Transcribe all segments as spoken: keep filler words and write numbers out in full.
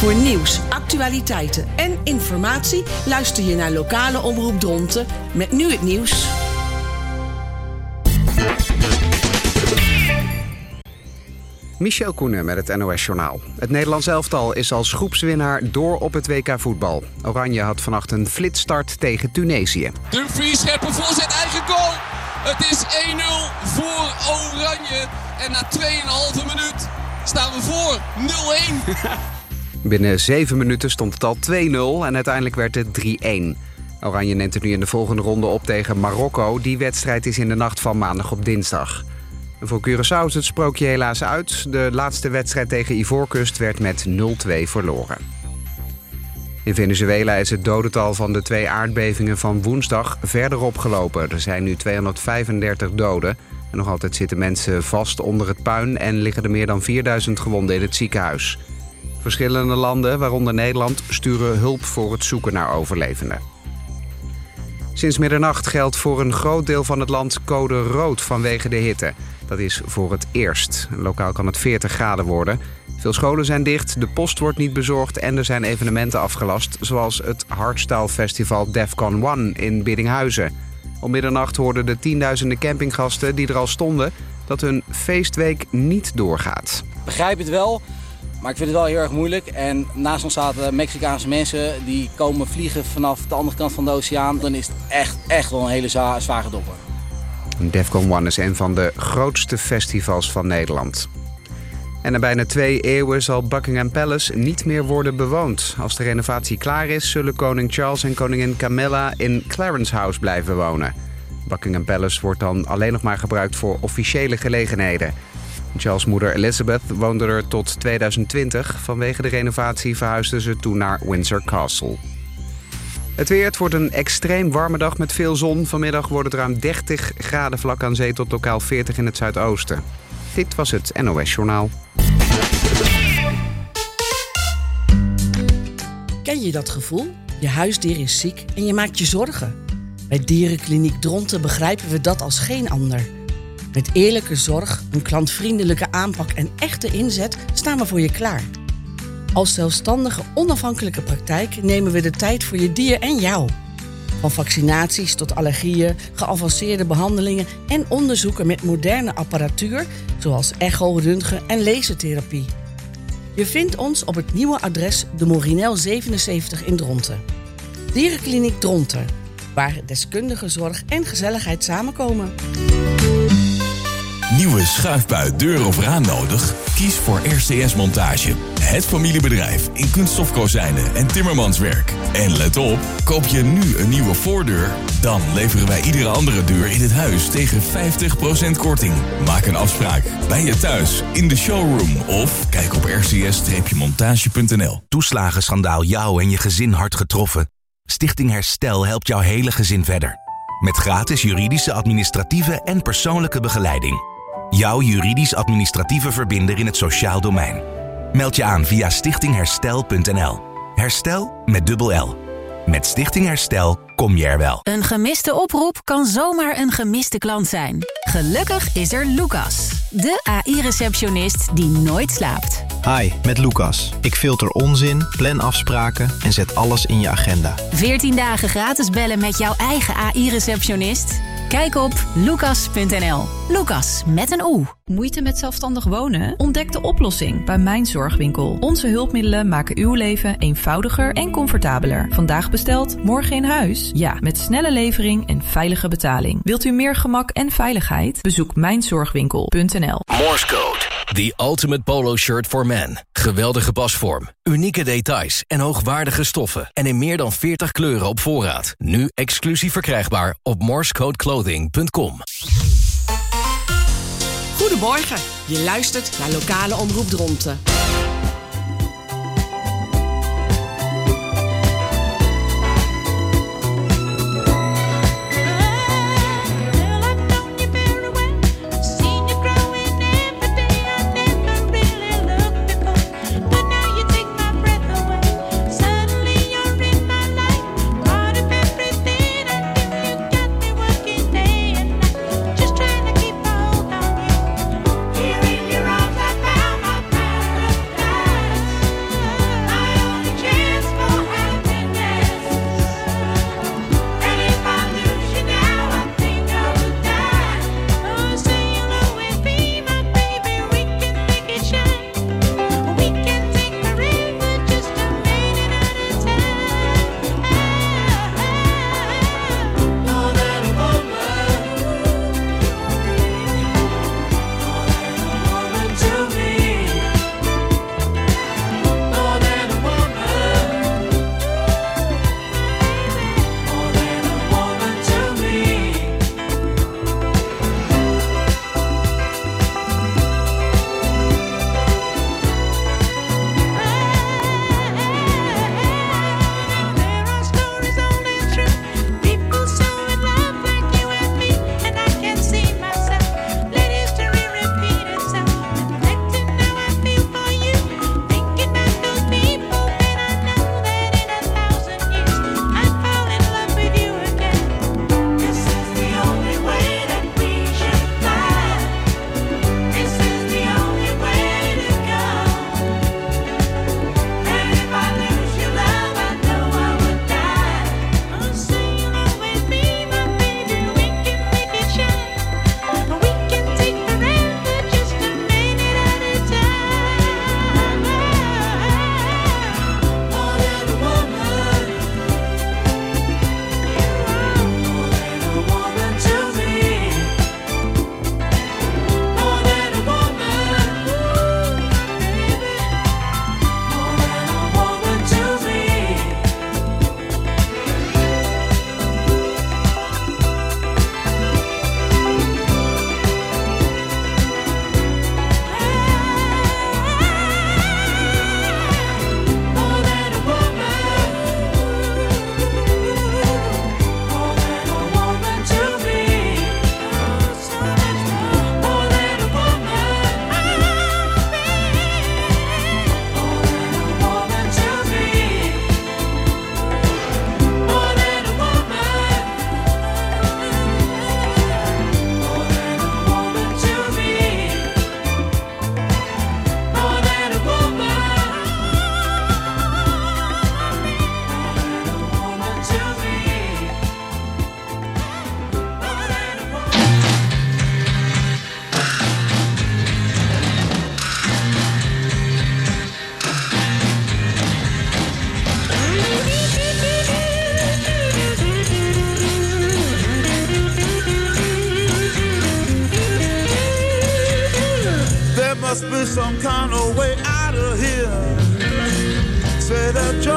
Voor nieuws, actualiteiten en informatie luister je naar lokale omroep Dronten met nu het nieuws. Michel Koenen met het N O S-journaal. Het Nederlands elftal is als groepswinnaar door op het W K voetbal. Oranje had vannacht een flitsstart tegen Tunesië. Dumfries, scherpe voorzet, eigen goal. Het is één nul voor Oranje. En na twee komma vijf minuut staan we voor nul één. Binnen zeven minuten stond het al twee nul en uiteindelijk werd het drie één. Oranje neemt het nu in de volgende ronde op tegen Marokko. Die wedstrijd is in de nacht van maandag op dinsdag. En voor Curaçao is het sprookje helaas uit. De laatste wedstrijd tegen Ivoorkust werd met nul twee verloren. In Venezuela is het dodental van de twee aardbevingen van woensdag verder opgelopen. Er zijn nu tweehonderdvijfendertig doden. En nog altijd zitten mensen vast onder het puin en liggen er meer dan vierduizend gewonden in het ziekenhuis. Verschillende landen, waaronder Nederland, sturen hulp voor het zoeken naar overlevenden. Sinds middernacht geldt voor een groot deel van het land code rood vanwege de hitte. Dat is voor het eerst. Lokaal kan het veertig graden worden. Veel scholen zijn dicht, de post wordt niet bezorgd en er zijn evenementen afgelast, zoals het Hardstyle Festival Defcon one in Biddinghuizen. Om middernacht hoorden de tienduizenden campinggasten die er al stonden dat hun feestweek niet doorgaat. Ik begrijp het wel, maar ik vind het wel heel erg moeilijk. En naast ons zaten Mexicaanse mensen die komen vliegen vanaf de andere kant van de oceaan. Dan is het echt, echt wel een hele za- zware dopper. Defcon one is een van de grootste festivals van Nederland. En na bijna twee eeuwen zal Buckingham Palace niet meer worden bewoond. Als de renovatie klaar is, zullen koning Charles en koningin Camilla in Clarence House blijven wonen. Buckingham Palace wordt dan alleen nog maar gebruikt voor officiële gelegenheden. Charles' moeder Elizabeth woonde er tot tweeduizend twintig. Vanwege de renovatie verhuisden ze toen naar Windsor Castle. Het weer, het wordt een extreem warme dag met veel zon. Vanmiddag wordt het ruim dertig graden vlak aan zee tot lokaal veertig in het zuidoosten. Dit was het N O S-journaal. Ken je dat gevoel? Je huisdier is ziek en je maakt je zorgen. Bij Dierenkliniek Dronten begrijpen we dat als geen ander. Met eerlijke zorg, een klantvriendelijke aanpak en echte inzet staan we voor je klaar. Als zelfstandige, onafhankelijke praktijk nemen we de tijd voor je dier en jou. Van vaccinaties tot allergieën, geavanceerde behandelingen en onderzoeken met moderne apparatuur, zoals echo, röntgen en lasertherapie. Je vindt ons op het nieuwe adres de Morinel zevenenzeventig in Dronten. Dierenkliniek Dronten, waar deskundige zorg en gezelligheid samenkomen. Nieuwe schuifbui, deur of raam nodig? Kies voor R C S Montage. Het familiebedrijf in kunststofkozijnen en timmermanswerk. En let op, koop je nu een nieuwe voordeur? Dan leveren wij iedere andere deur in het huis tegen vijftig procent korting. Maak een afspraak bij je thuis, in de showroom of kijk op r c s montage punt n l. Toeslagenschandaal jou en je gezin hard getroffen? Stichting Herstel helpt jouw hele gezin verder. Met gratis juridische, administratieve en persoonlijke begeleiding. Jouw juridisch-administratieve verbinder in het sociaal domein. Meld je aan via stichting herstel punt n l. Herstel met dubbel L. Met Stichting Herstel kom je er wel. Een gemiste oproep kan zomaar een gemiste klant zijn. Gelukkig is er Lucas, de A I-receptionist die nooit slaapt. Hi, met Lucas. Ik filter onzin, plan afspraken en zet alles in je agenda. veertien dagen gratis bellen met jouw eigen A I-receptionist? Kijk op lucas punt n l. Lucas met een O. Moeite met zelfstandig wonen? Ontdek de oplossing bij Mijn Zorgwinkel. Onze hulpmiddelen maken uw leven eenvoudiger en comfortabeler. Vandaag besteld, morgen in huis? Ja, met snelle levering en veilige betaling. Wilt u meer gemak en veiligheid? Bezoek mijn zorgwinkel punt n l. Morse Code, the ultimate polo shirt for men. Geweldige pasvorm, unieke details en hoogwaardige stoffen. En in meer dan veertig kleuren op voorraad. Nu exclusief verkrijgbaar op morsecode clothing punt com. Goedemorgen, je luistert naar lokale omroep Dronten. Here in your arms I found my paradise.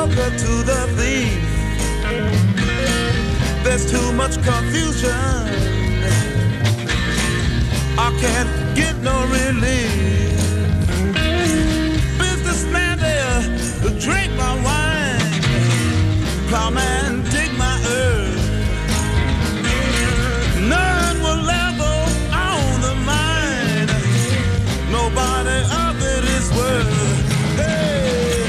joker to the thief. There's too much confusion. I can't get no relief. Businessman there, drink my wine. Plowman, dig my earth. None will level on the mine. Nobody of it is worth. Hey.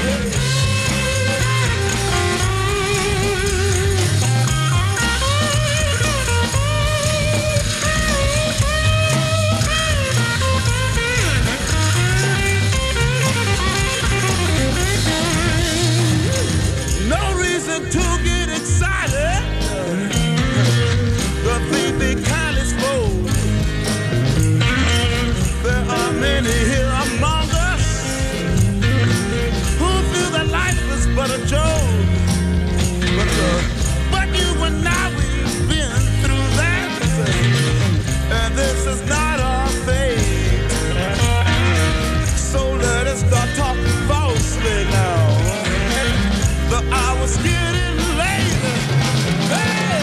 No reason to get excited. The thief be kind exposed. There are many here among us who feel that life is but a joke. But, uh, but you and I, we've been through that. And this is not our fate. So let us start talking falsely now. The hour's getting late. Hey!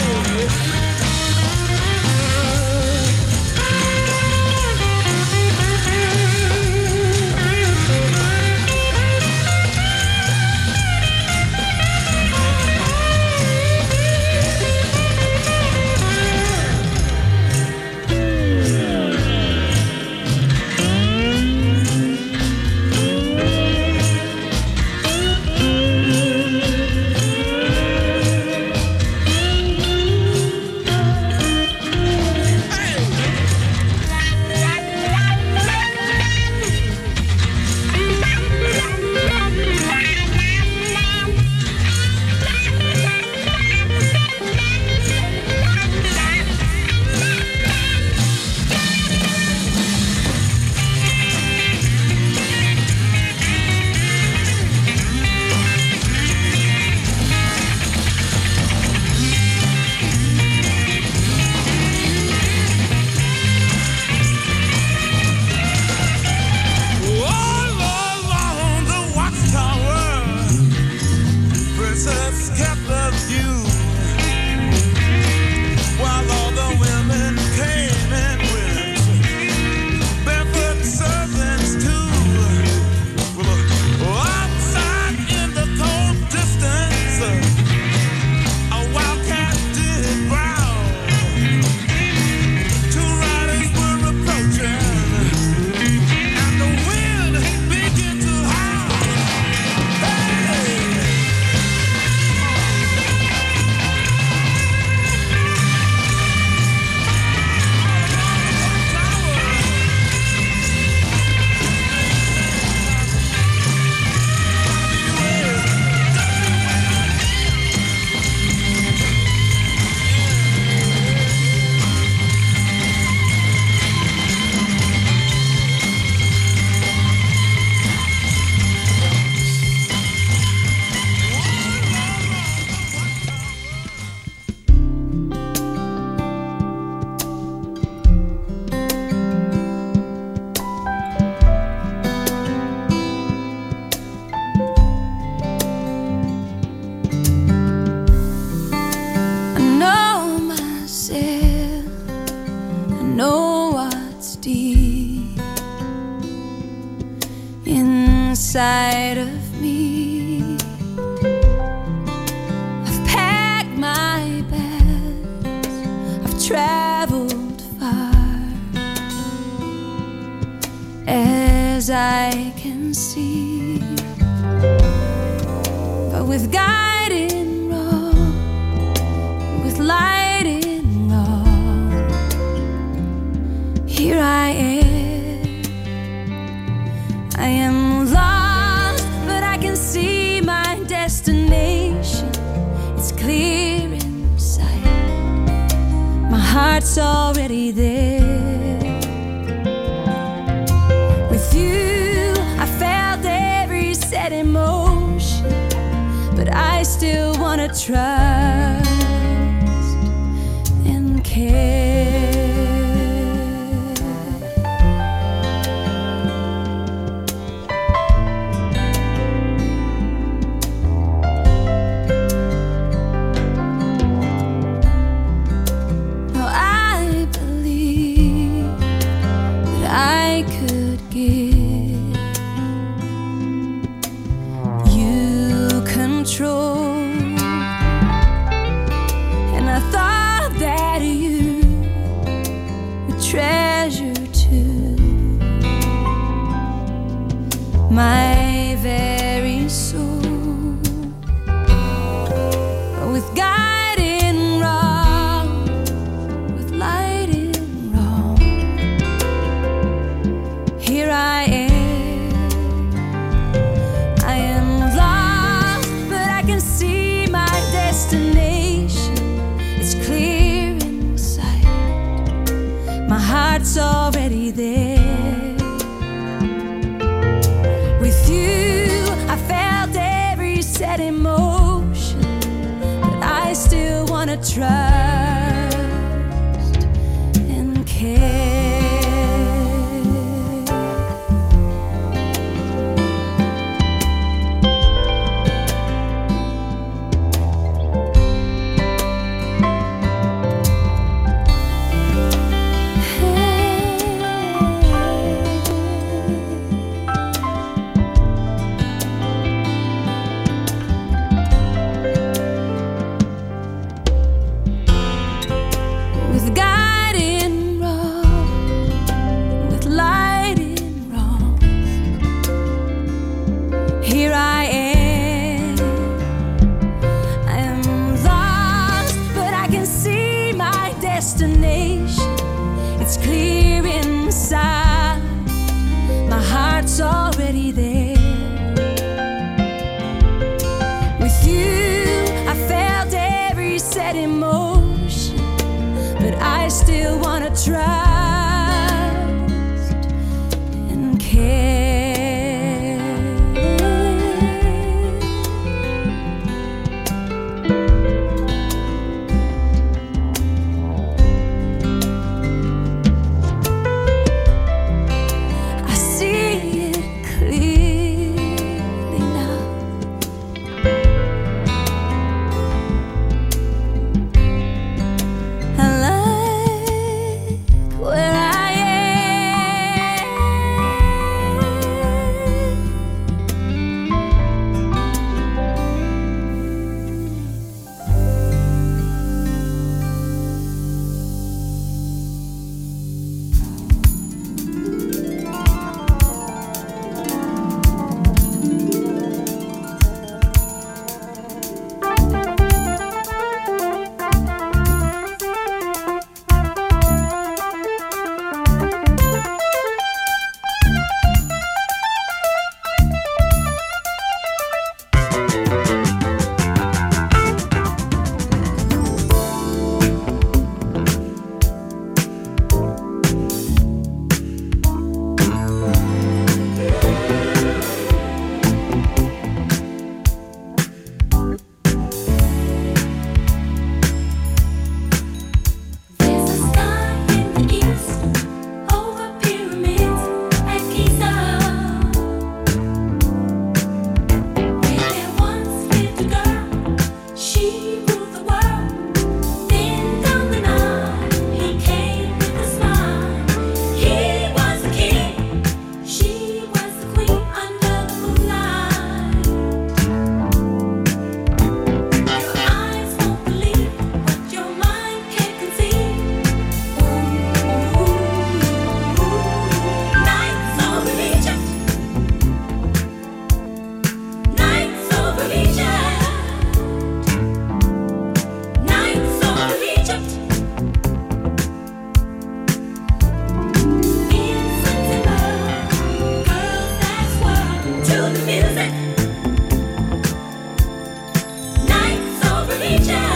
Inside of me, I've packed my bags, I've traveled far, as I can see, but with guiding rod, with lighting rod, here I am. I am lost, but I can see my destination. It's clear in sight. My heart's already there. With you, I felt every set emotion, but I still wanna trust and care. my very soul. With guiding wrong, with lighting wrong, here I am. I am lost, but I can see my destination. It's clear in sight. My heart's already there. With you, I felt every set in motion, but I still wanna trust and care. With guiding wrong, with lighting wrong, here I am. I am lost, but I can see my destination. It's clear inside. My heart's already there. With you, I felt every set in motion, but I still wanna trust and care. I see it clearly now. I like where I am. There's a sky in the east over pyramids at Giza, where there once lived a girl. She ruled the world. Then down the night, he came with a smile. He was the king, she was the queen under the moonlight. Your eyes won't believe what your mind can't conceive. Nights over Egypt, nights over Egypt, nights over Egypt. In September, girls dance world to the music. Nights over Egypt.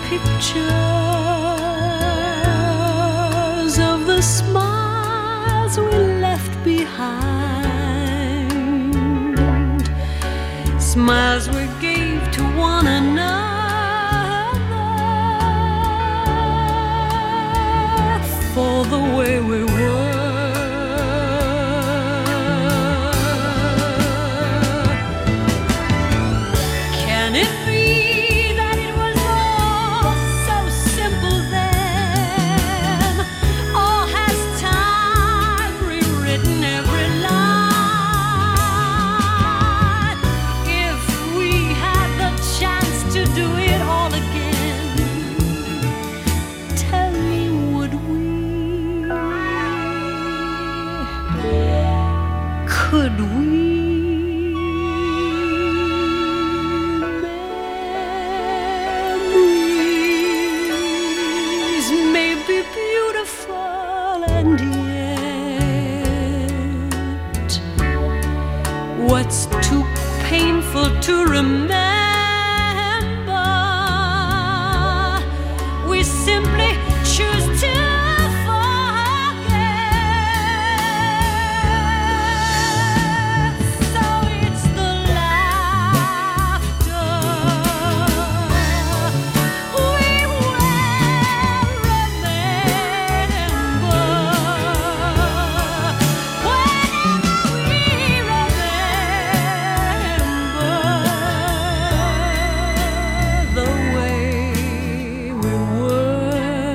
pictures of the smiles we left behind, smiles we gave to one another for the way we were. Can it be that it was all so simple then? Or has time rewritten every line? If we had the chance to do it all again, tell me, would we? Could we? Memories may be beautiful, and yet what's too painful to remember, we simply choose to forget. So it's the laughter we will remember whenever we remember the way we were,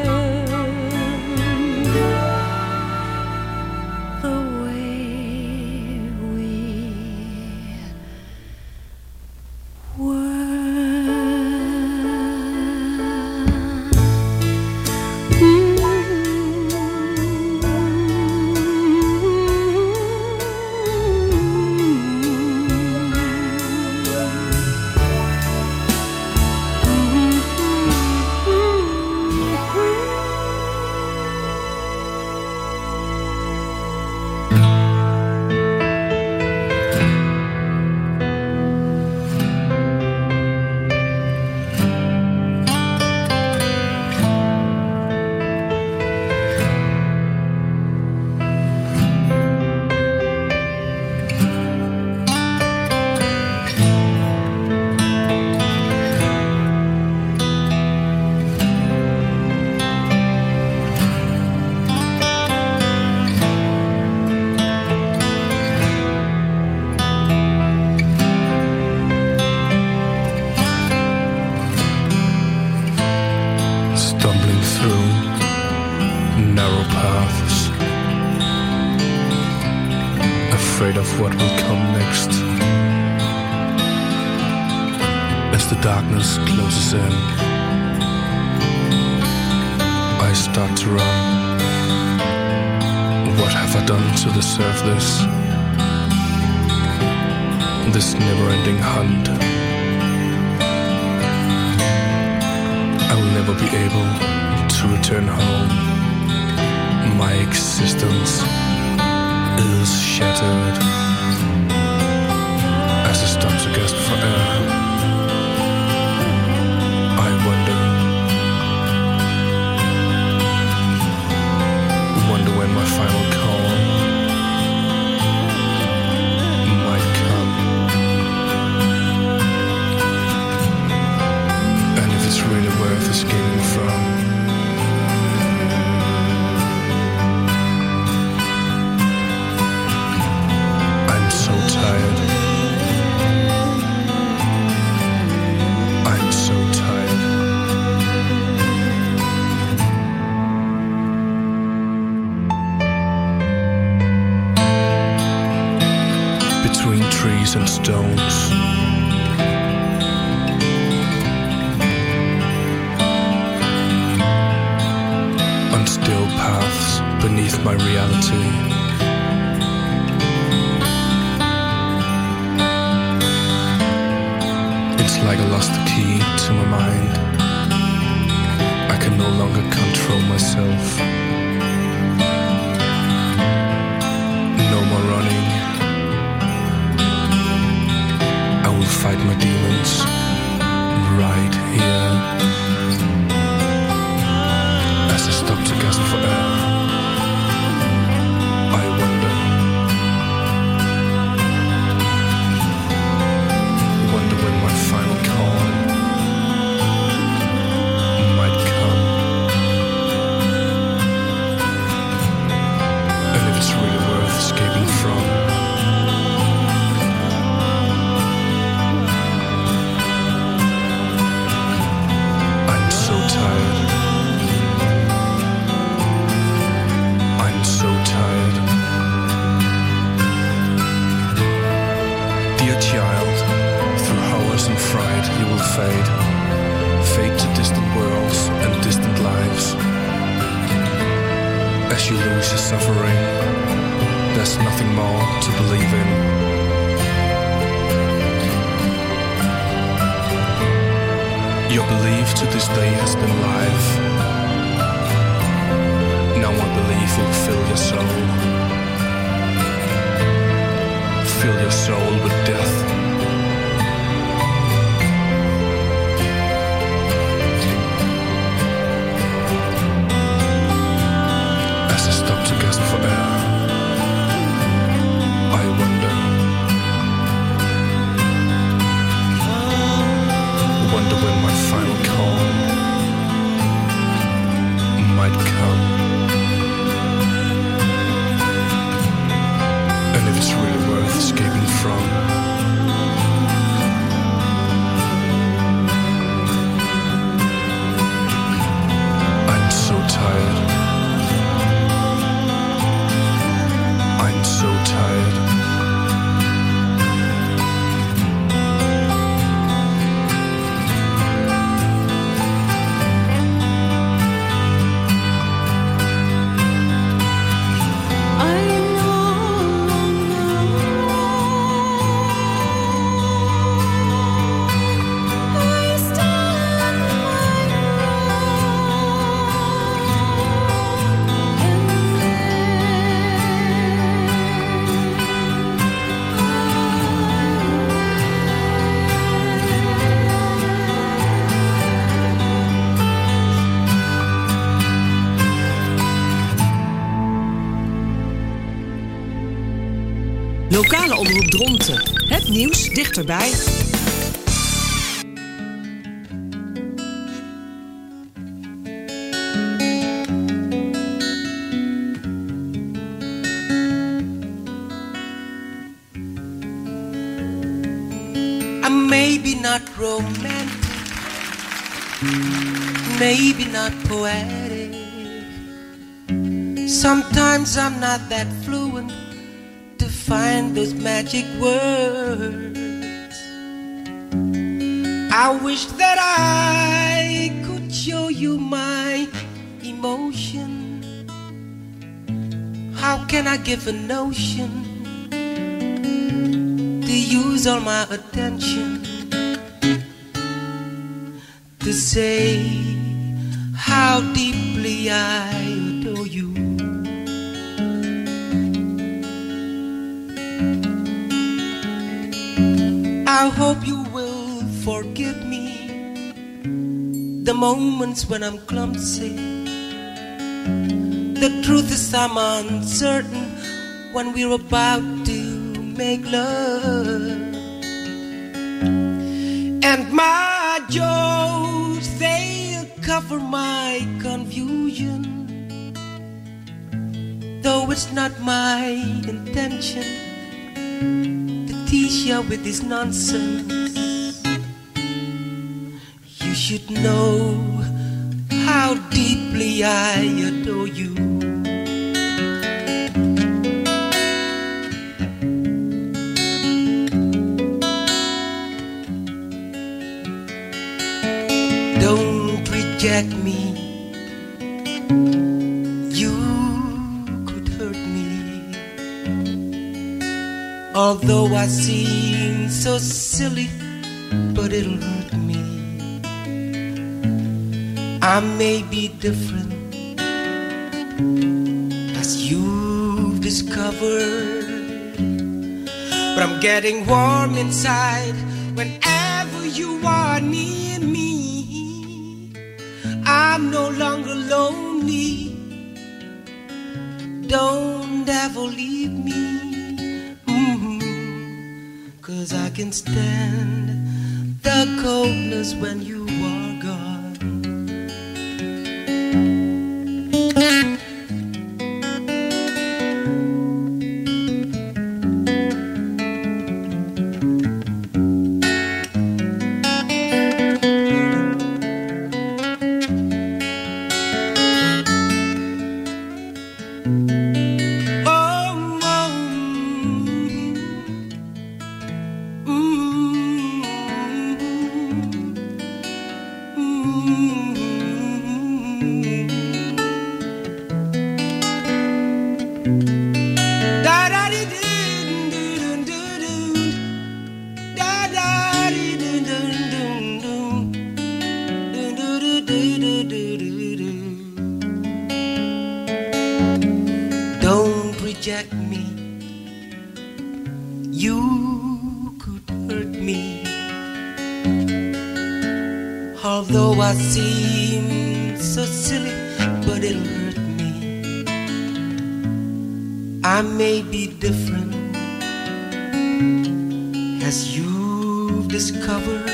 the way we stumbling through narrow paths, afraid of what will come next. As the darkness closes in, I start to run. What have I done to deserve this? This never-ending hunt. I will never be able to return home. My existence is shattered as I stop to gasp for air. I wonder, wonder when my final call might come, and if it's really worth escaping from. I'm so tired. I'm so tired. Between trees and stones, on still paths beneath my reality, it's like I lost the key to my mind. I can no longer control myself. No more running. I will fight my demons. right here. As I stop to gasp for air, I wonder, wonder when my final call might come, and if it's really worth escaping from. I'm so tired. I'm so tired. Dear child, through horrors and fright you will fade. Fade to distant worlds and distant lives. As you lose your suffering, there's nothing more to believe in. Your belief to this day has been life. Now my belief will fill your soul. Fill your soul with death. As I stop to gasp for air, I wonder, wonder when my final call might come, and if it's really worth escaping from. I'm so tired. I'm so tired. Lokale omroep Dronten. Het nieuws dichterbij. I'm maybe not romantic, maybe not poetic. Sometimes I'm not that fluent to find those magic words. I wish that I could show you my emotion. How can I give a notion to use all my attention to say how deeply I adore you? I hope you will forgive me the moments when I'm clumsy. The truth is I'm uncertain when we're about to make love. And my jokes, they'll cover my confusion, though it's not my intention to tease you with this nonsense. You should know how deeply I adore you. Don't reject me. You could hurt me. Although I seem so silly, but it'll hurt me. I may be different, as you've discovered, but I'm getting warm inside whenever you are near me. I'm no longer lonely. Don't ever leave me, mm-hmm. 'Cause I can stand the coldness when you are gone. Don't reject me. You could hurt me. Although I seem so silly, but it'll hurt me. I may be different, as you've discovered,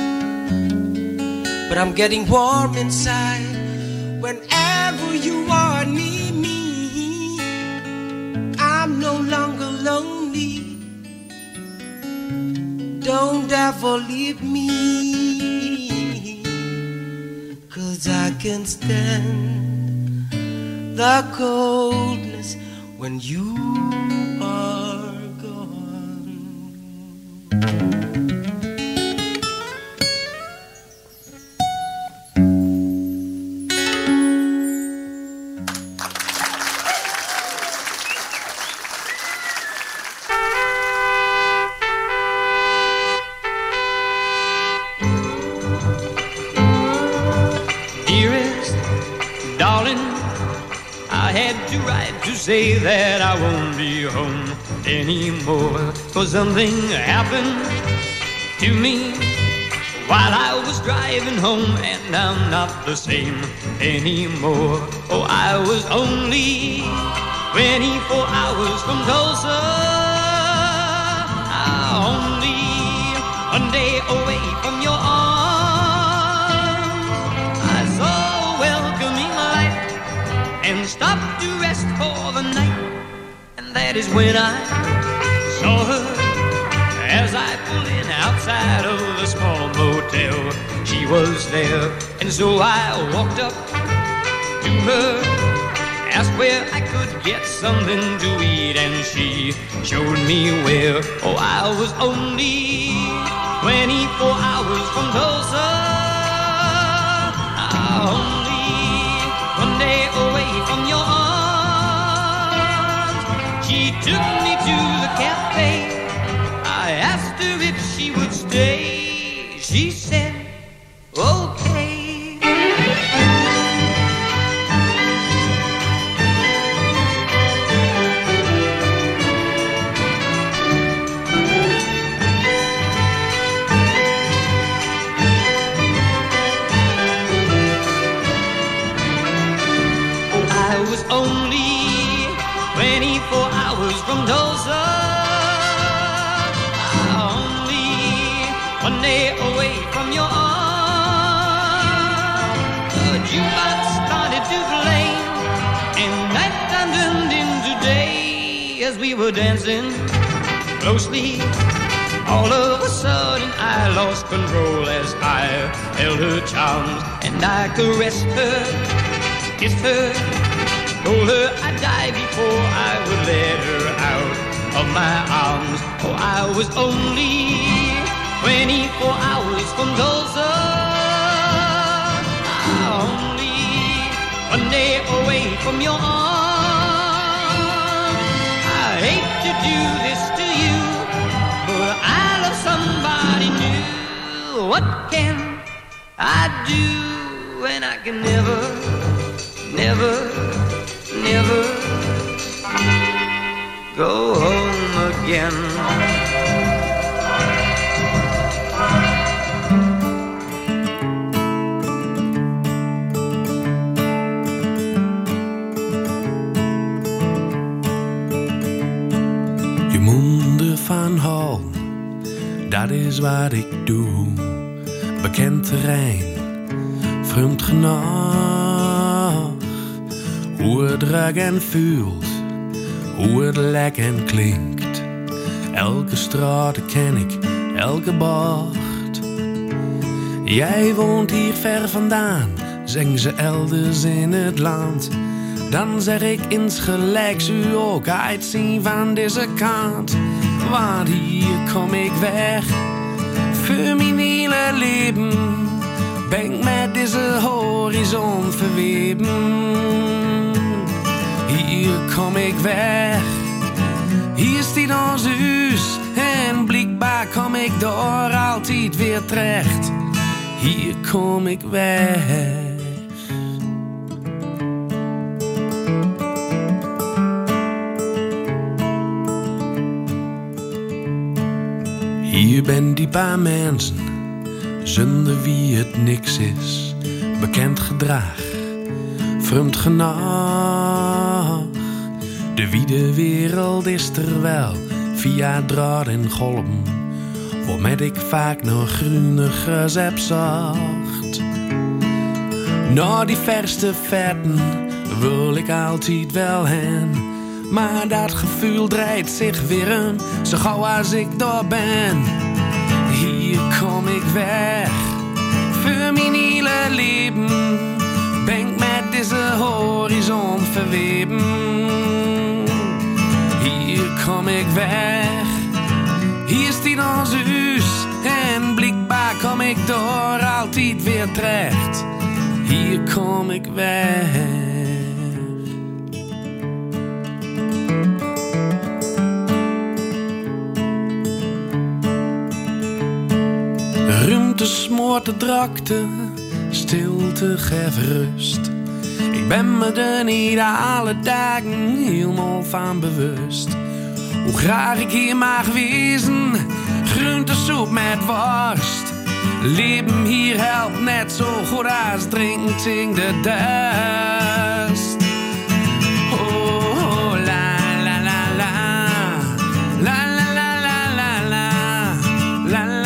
but I'm getting warm inside whenever you are near me. I'm no longer lonely. Don't ever leave me, 'cause I can stand the coldness when you are gone. Dearest, darling, I had to write to say that I won't be home anymore. For something happened to me while I was driving home, and I'm not the same anymore. Oh, I was only twenty-four hours from Tulsa, only one day away from your arms. I saw a welcoming light and stopped to rest for the night, and that is when I saw her as I pulled in outside of the small motel. She was there, and so I walked up to her, asked where I could get something to eat, and she showed me where. Oh, I was only twenty-four hours from Tulsa, only one day away from your arms. She took me to the cafe. I asked her if she would stay. She said, okay. Only twenty-four hours from Tulsa, only one day away from your arms. The jukebox started to play, and nighttime turned into day. As we were dancing closely, all of a sudden I lost control as I held her charms, and I caressed her, kissed her, told her I'd die before I would let her out of my arms. Oh, I was only twenty-four hours from Tulsa, only one day away from your arms. I hate to do this to you, but I love somebody new. What can I do when I can never, never, never go home again? wat ik doe. Bekend terrein, vreemd genoeg. Hoe het ruikt en voelt, hoe het lijkt en klinkt. Elke straat ken ik, elke bocht. Jij woont hier ver vandaan, zeggen ze elders in het land. Dan zeg ik insgelijks u ook uitzien van deze kant. Want hier kom ik weg, voor mijn hele leven. Ben ik met deze horizon verweven. Hier kom ik weg, hier staat ons huis. En blijkbaar kom ik door altijd weer terecht. Hier kom ik weg. Hier ben die paar mensen, zonder wie het niks is. Bekend gedrag, vreemd genoeg. De wiede wereld is er wel, via draad en golven. Waarmet ik vaak nog groene gras heb zocht. Naar die verste vetten wil ik altijd wel heen. Maar dat gevoel draait zich weer om, zo gauw als ik daar ben. Hier kom ik weg, voor mijn hele leven. Ben ik met deze horizon verweven. Hier kom ik weg, hier staat ons huis. En blijkbaar kom ik door altijd weer terecht. Hier kom ik weg. Ruimte smoort de drakte, stilte geeft rust. Ik ben me er niet alle dagen helemaal van bewust. Hoe graag ik hier mag wezen, groentesoep met worst. Leven hier helpt net zo goed als drinken de dust. Oh, la la la la, la la la la la la, la la.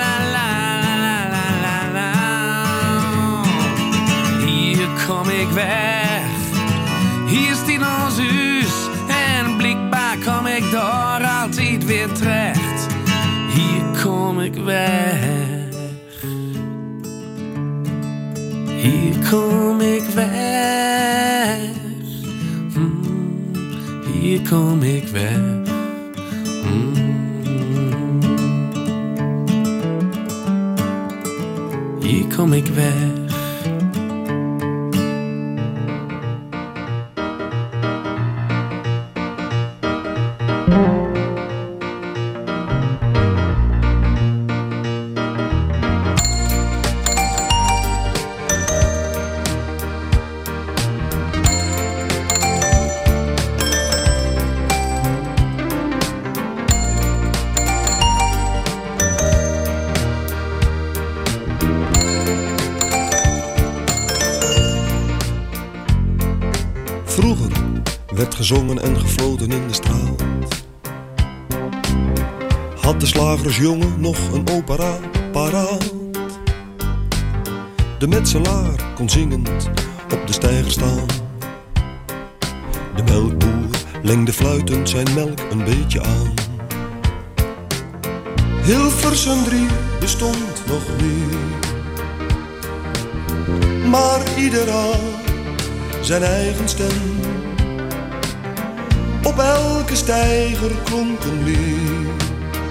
Kom ik weg, hier staat ons huis. En blijkbaar kom ik door altijd weer terecht. Hier kom ik weg, hier kom ik weg. Mm, hier kom ik weg. Mm. Hier kom ik weg. Vroeger werd gezongen en gefloten in de straat. Had de slagersjongen nog een opera paraat. De metselaar kon zingend op de steiger staan. De melkboer lengde fluitend zijn melk een beetje aan. Hilversum drie bestond nog niet, maar ieder had zijn eigen stem. Op elke steiger klonk een lied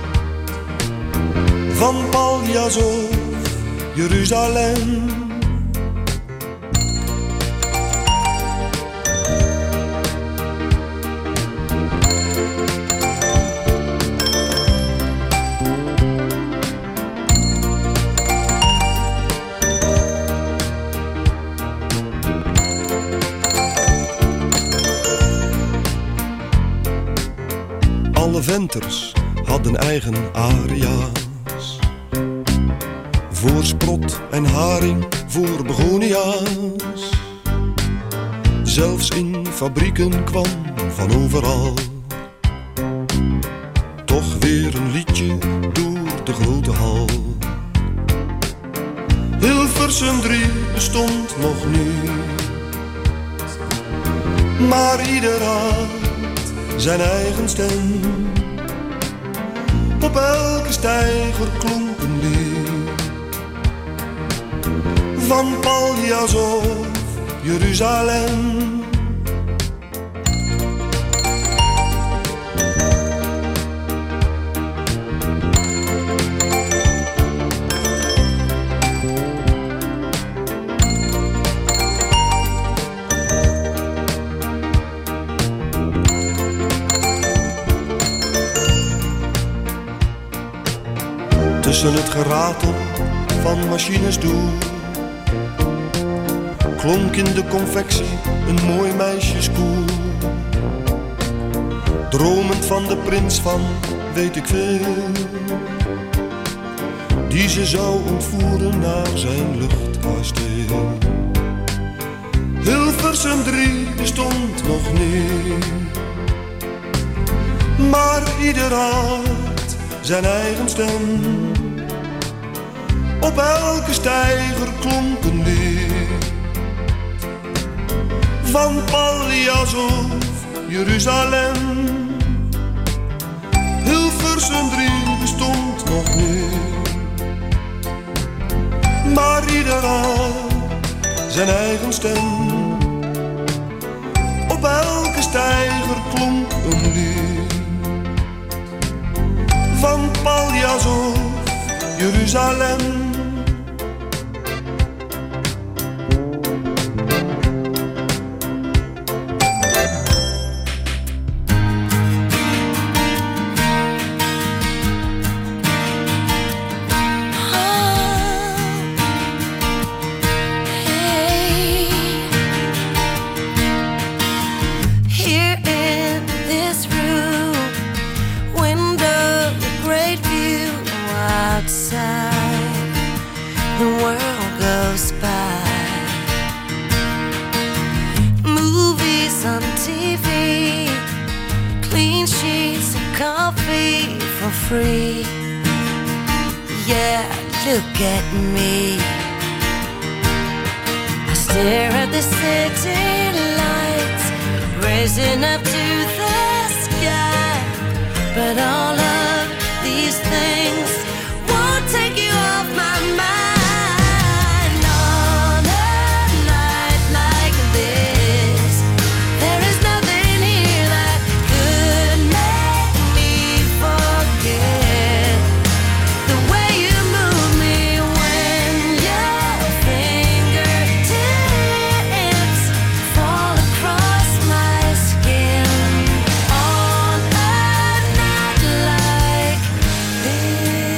van Paljas of Jeruzalem. Alle venters hadden eigen aria's, voor sprot en haring, voor begonia's. Zelfs in fabrieken kwam van overal toch weer een liedje door de grote hal. Hilversum drie bestond nog niet. Maar ieder had zijn eigen stem. Op elke steiger klonk een lied. Van Paljas of Jeruzalem. Tussen het geratel van machines door klonk in de confectie een mooi meisjeskoor. Dromend van de prins van weet ik veel, die ze zou ontvoeren naar zijn luchtkasteel. Hilversum drie bestond nog niet, maar ieder had zijn eigen stem. Op elke steiger klonk een lied. Van Paljas of Jeruzalem. Hilversum drie bestond nog niet, maar ieder had zijn eigen stem. Op elke steiger klonk een lied. Van Paljas of Jeruzalem. Free. Yeah, look at me. I stare at the city lights raising up to the sky. But all of these things won't take you off my mind. On a night like this, there is nothing here that could make me forget the way you move me when your fingertips fall across my skin. On a night like this.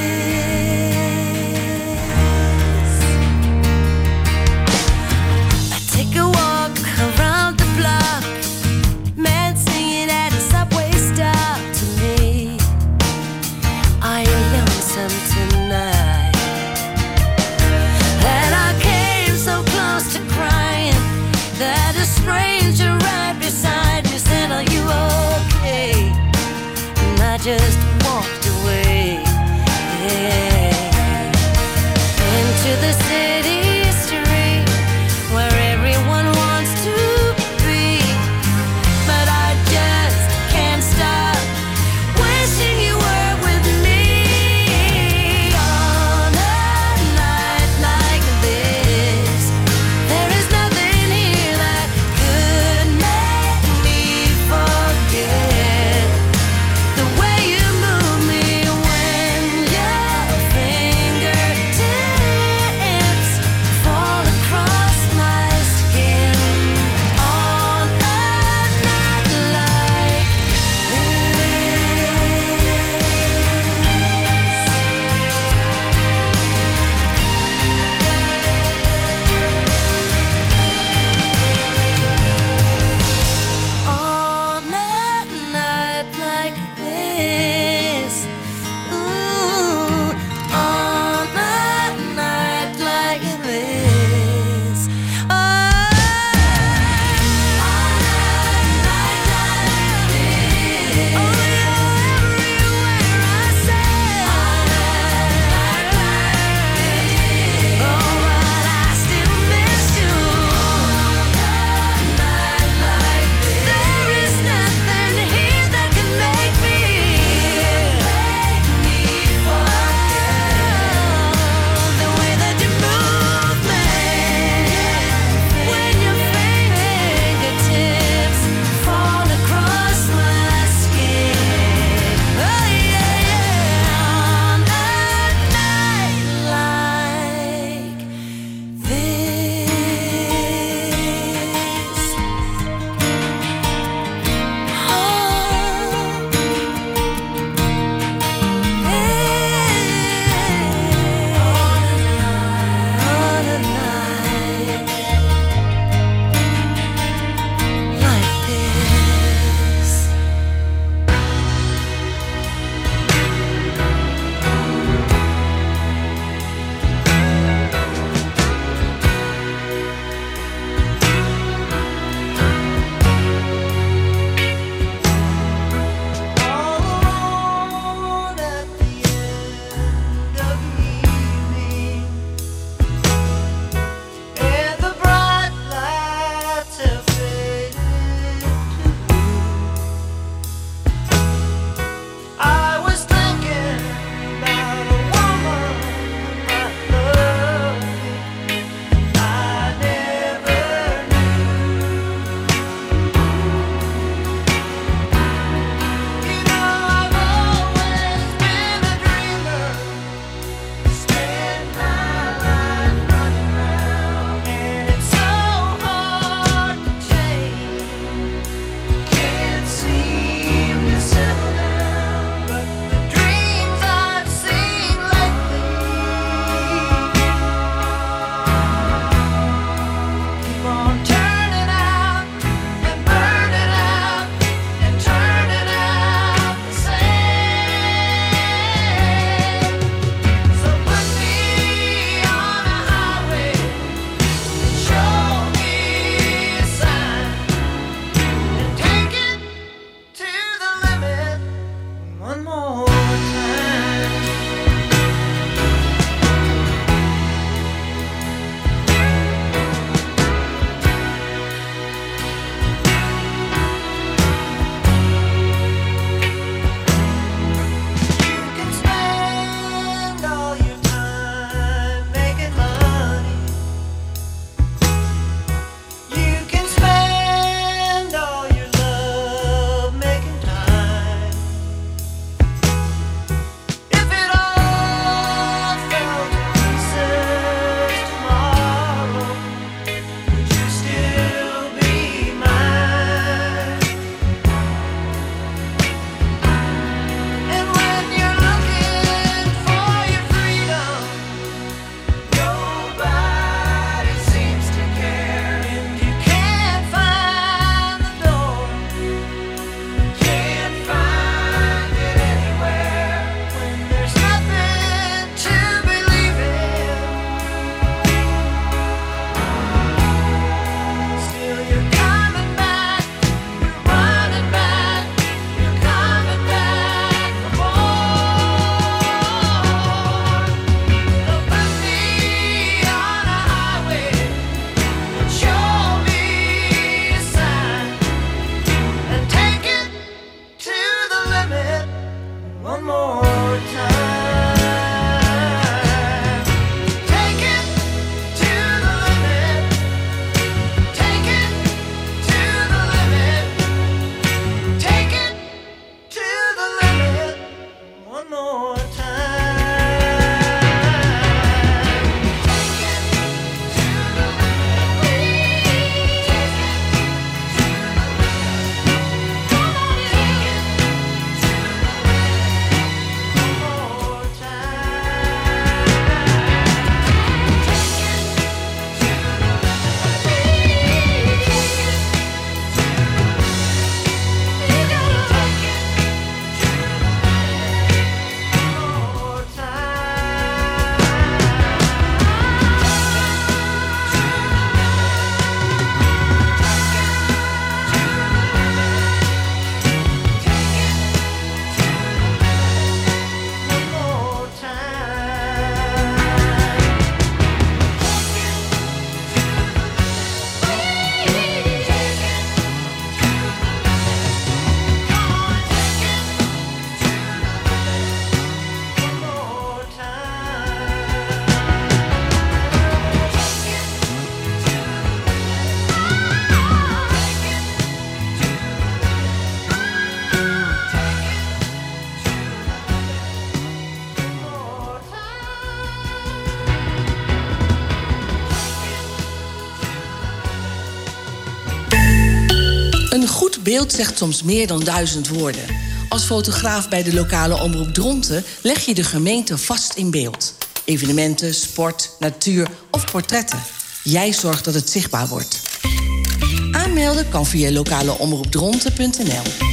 Een goed beeld zegt soms meer dan duizend woorden. Als fotograaf bij de lokale omroep Dronten leg je de gemeente vast in beeld. Evenementen, sport, natuur of portretten. Jij zorgt dat het zichtbaar wordt. Aanmelden kan via lokaleomroepdronten punt n l.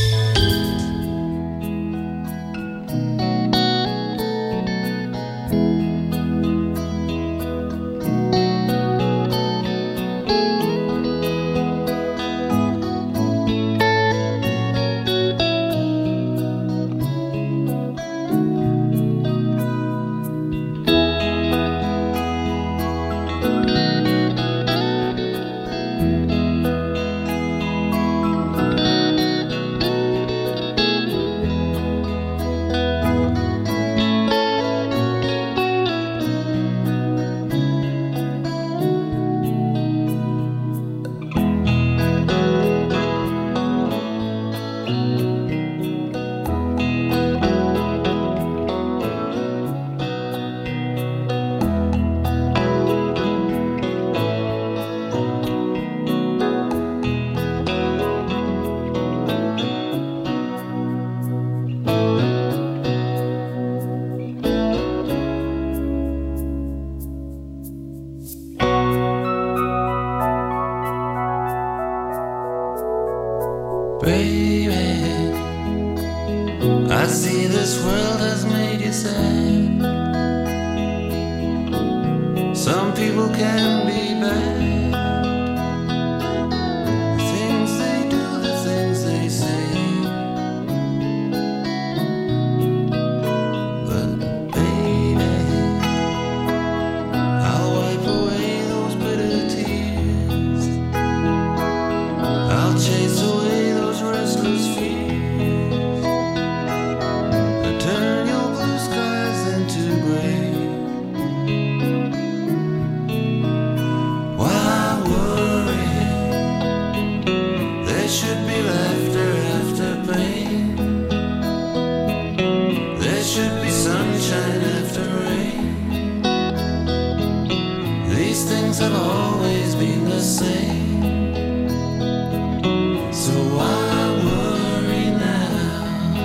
Baby, I see this world has made you sad. Some people can be bad. The things they do, the things they say. But baby, I'll wipe away those bitter tears. I'll chase away those restless fears. I turn your blue skies into gray. Why worry? There should be laughter after pain. There should be sunshine after rain. These things have always been the same. So why worry now?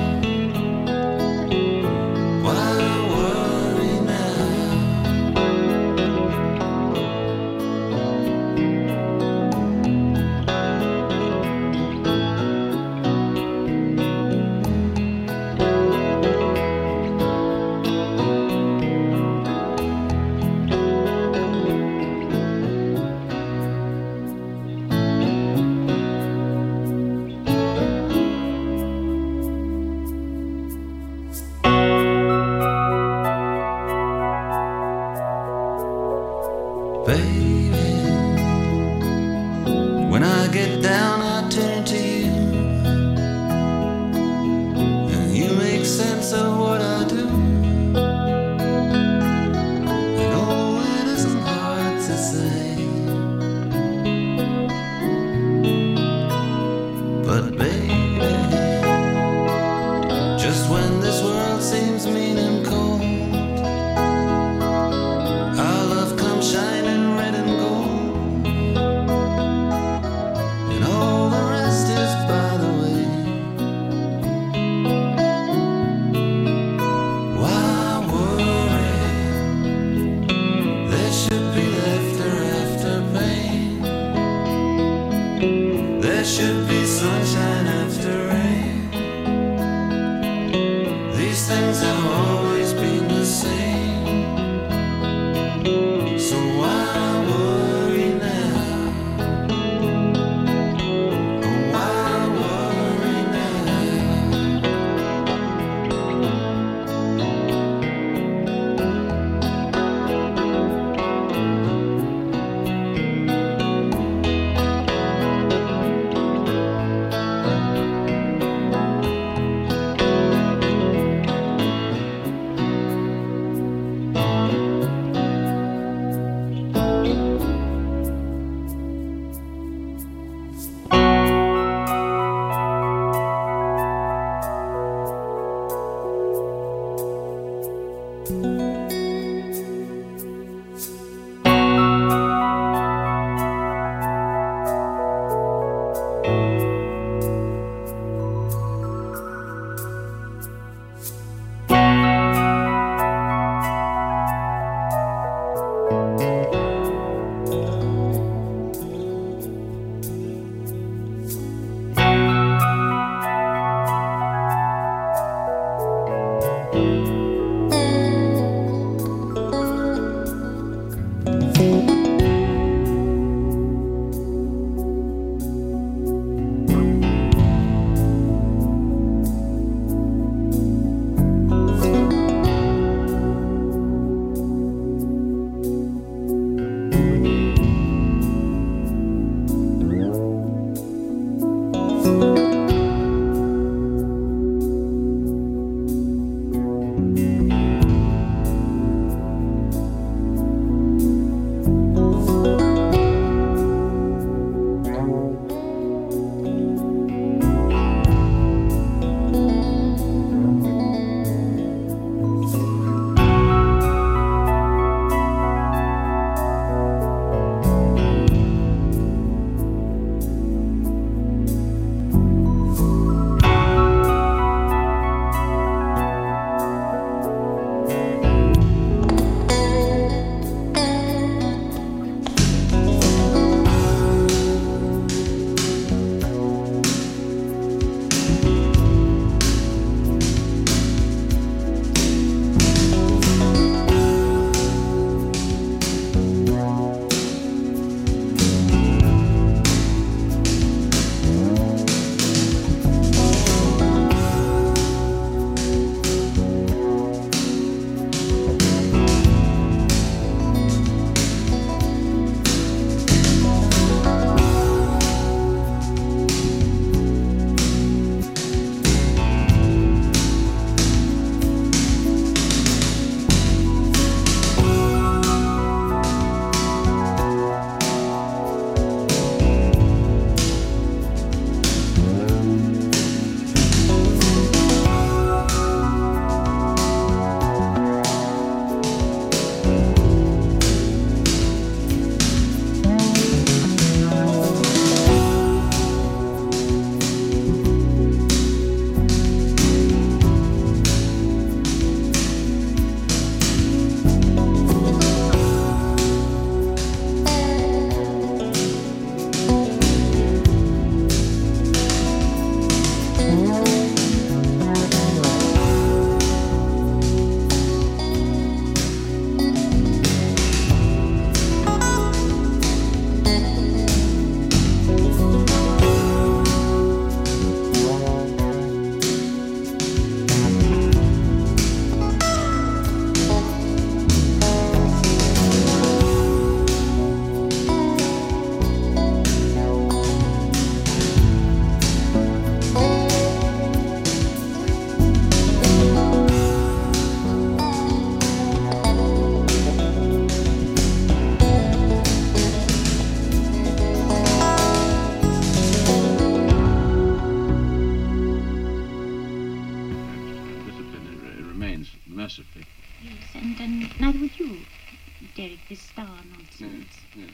Why worry now? Baby, when I get down, I turn to you, and you make sense of what I do. I know it isn't hard to say, but baby, just when this world seems mean and cold, our love comes shining red and gold. And Dirk de Star någonstans. Mm.